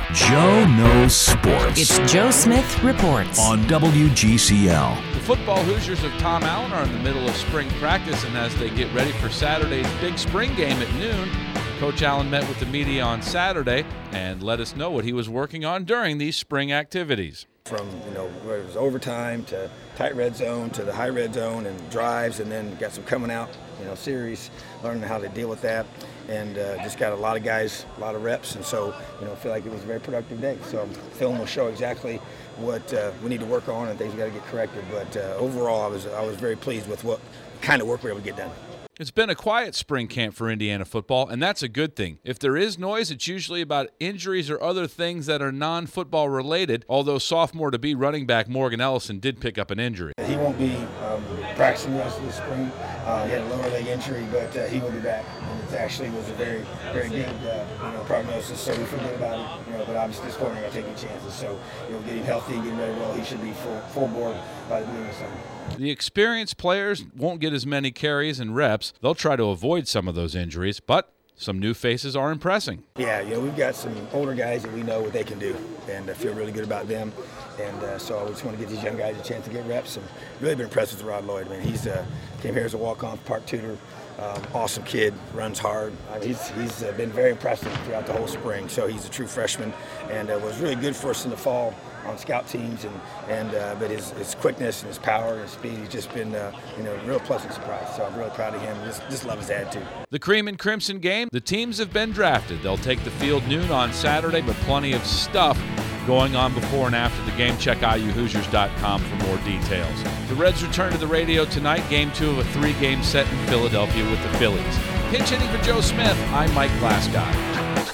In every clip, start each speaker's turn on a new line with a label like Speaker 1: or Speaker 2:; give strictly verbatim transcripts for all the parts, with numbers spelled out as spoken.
Speaker 1: Joe Knows Sports.
Speaker 2: It's Joe Smith Reports
Speaker 1: on W G C L.
Speaker 3: The football Hoosiers of Tom Allen are in the middle of spring practice, and as they get ready for Saturday's big spring game at noon, Coach Allen met with the media on Saturday and let us know what he was working on during these spring activities.
Speaker 4: From, you know, where it was overtime to tight red zone to the high red zone and drives, and then got some coming out, you know, series, learning how to deal with that, and uh, just got a lot of guys, a lot of reps, and so, you know, I feel like it was a very productive day. So film will show exactly what uh, we need to work on and things we got to get corrected, but uh, overall I was I was very pleased with what kind of work we were able to get done.
Speaker 3: It's been a quiet spring camp for Indiana football, and that's a good thing. If there is noise, it's usually about injuries or other things that are non-football related, although sophomore-to-be running back Morgan Ellison did pick up an injury.
Speaker 4: He won't be um, practicing the rest of the spring. Uh, he had a lower leg injury, but uh, he will be back. And it actually was a very, very good uh, you know, prognosis, so we feel good about it. You know, but obviously this quarter, I'm taking chances. So, you know, getting healthy and getting ready well, he should be full, full board by the beginning of the summer.
Speaker 3: The experienced players won't get as many carries and reps. They'll try to avoid some of those injuries, but some new faces are impressing.
Speaker 4: Yeah, you know, we've got some older guys that we know what they can do, and I feel really good about them. And uh, so I just want to give these young guys a chance to get reps. And really been impressed with Rod Lloyd. I mean, he's uh, came here as a walk-on Park Tudor. Um, awesome kid, runs hard. I mean, he's he's uh, been very impressive throughout the whole spring. So he's a true freshman, and uh, was really good for us in the fall on scout teams. And and uh, but his, his quickness and his power and his speed, he's just been uh, you know a real pleasant surprise. So I'm really proud of him. Just just love his attitude.
Speaker 3: The Cream and Crimson game. The teams have been drafted. They'll take the field noon on Saturday, but plenty of stuff going on before and after the game. Check I U Hoosiers dot com for more details. The Reds return to the radio tonight, game two of a three-game set in Philadelphia with the Phillies. Pinch hitting for Joe Smith, I'm Mike Glasgow.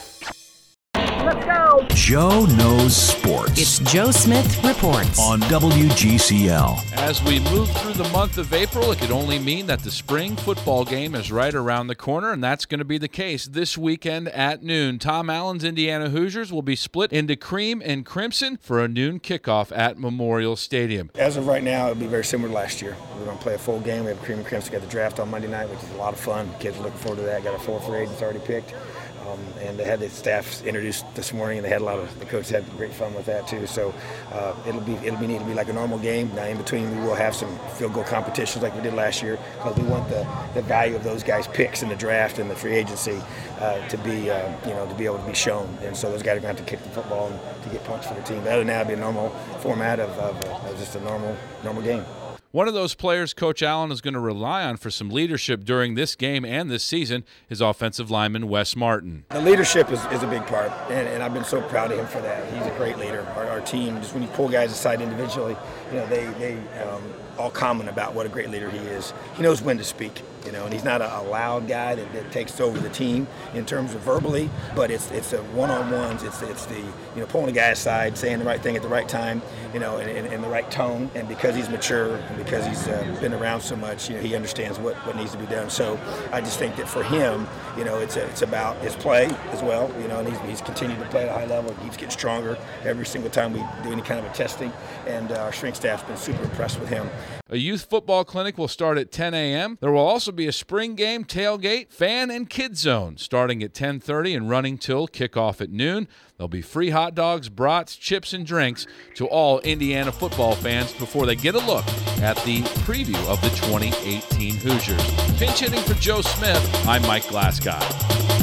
Speaker 2: Let's go!
Speaker 1: Joe Knows Sports.
Speaker 2: It's Joe Smith Reports
Speaker 1: on W G C L.
Speaker 3: As we move through the month of April, it could only mean that the spring football game is right around the corner, and that's going to be the case this weekend at noon. Tom Allen's Indiana Hoosiers will be split into cream and crimson for a noon kickoff at Memorial Stadium.
Speaker 4: As of right now, it'll be very similar to last year. We're going to play a full game. We have cream and crimson. Got the draft on Monday night, which is a lot of fun. Kids are looking forward to that. Got our four free agents already picked. Um, and they had the staff introduced this morning, and they had a lot of the coaches had great fun with that too. So uh, it'll be it'll be neat. It'll be like a normal game. Now in between, we will have some field goal competitions like we did last year, because we want the, the value of those guys' picks in the draft and the free agency uh, to be uh, you know to be able to be shown. And so those guys are going to have to kick the football and to get points for the team. But other than that, it'll be a normal format of, of, of just a normal normal game.
Speaker 3: One of those players Coach Allen is going to rely on for some leadership during this game and this season is offensive lineman Wes Martin.
Speaker 4: The leadership is, is a big part, and, and I've been so proud of him for that. He's a great leader. Our, our team, just when you pull guys aside individually, you know, they, they um, all comment about what a great leader he is. He knows when to speak, you know, and he's not a, a loud guy that, that takes over the team in terms of verbally, but it's it's a one-on-ones. It's it's the, you know, pulling the guy aside, saying the right thing at the right time, you know, in, in, in the right tone. And because he's mature and because he's uh, been around so much, you know, he understands what, what needs to be done. So I just think that for him, you know, it's a, it's about his play as well, you know, and he's, he's continued to play at a high level. He keeps getting stronger every single time we do any kind of a testing, and uh, our strength staff's been super impressed with him.
Speaker 3: A youth football clinic will start at ten a.m. There will also be a spring game tailgate, fan, and kid zone starting at ten thirty and running till kickoff at noon. There'll be free hot dogs, brats, chips, and drinks to all Indiana football fans before they get a look at the preview of the twenty eighteen Hoosiers. Pinch hitting for Joe Smith, I'm Mike Glasgow.